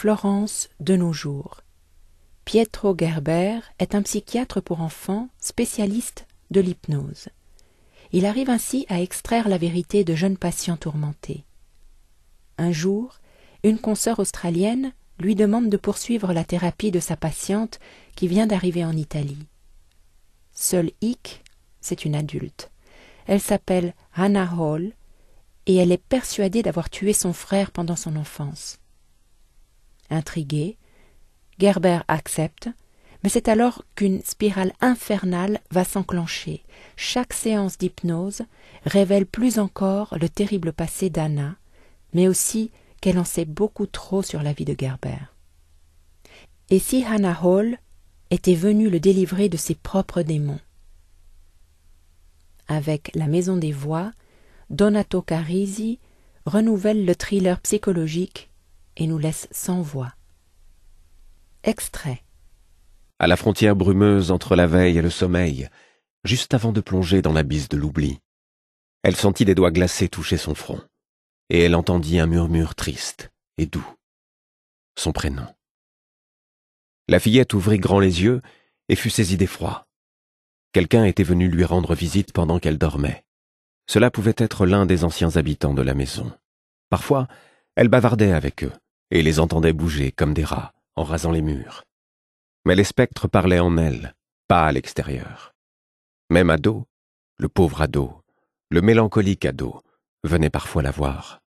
Florence de nos jours. Pietro Gerber est un psychiatre pour enfants spécialiste de l'hypnose. Il arrive ainsi à extraire la vérité de jeunes patients tourmentés. Un jour, une consoeur australienne lui demande de poursuivre la thérapie de sa patiente qui vient d'arriver en Italie. Seule Hick, c'est une adulte. Elle s'appelle Hannah Hall et elle est persuadée d'avoir tué son frère pendant son enfance. Intrigué, Gerber accepte, mais c'est alors qu'une spirale infernale va s'enclencher. Chaque séance d'hypnose révèle plus encore le terrible passé d'Hannah, mais aussi qu'elle en sait beaucoup trop sur la vie de Gerber. Et si Hannah Hall était venue le délivrer de ses propres démons? Avec La Maison des Voix, Donato Carisi renouvelle le thriller psychologique et nous laisse sans voix. Extrait. À la frontière brumeuse entre la veille et le sommeil, juste avant de plonger dans l'abysse de l'oubli, elle sentit des doigts glacés toucher son front, et elle entendit un murmure triste et doux. Son prénom. La fillette ouvrit grand les yeux et fut saisie d'effroi. Quelqu'un était venu lui rendre visite pendant qu'elle dormait. Cela pouvait être l'un des anciens habitants de la maison. Parfois, elle bavardait avec eux et les entendait bouger comme des rats en rasant les murs. Mais les spectres parlaient en elle, pas à l'extérieur. Même Ado, le pauvre Ado, le mélancolique Ado, venait parfois la voir.